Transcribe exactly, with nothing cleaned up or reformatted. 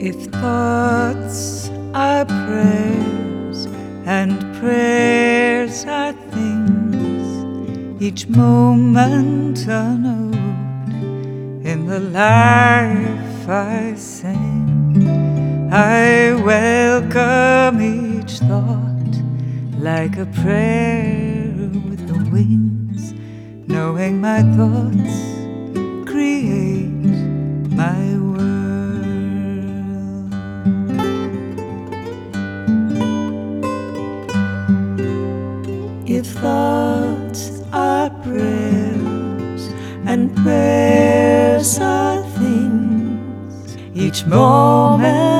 If thoughts are prayers and prayers are things, each moment a note in the life I sing, I welcome each thought like a prayer with the wings, knowing my thoughts create my world. If thoughts are prayers and prayers are things, each moment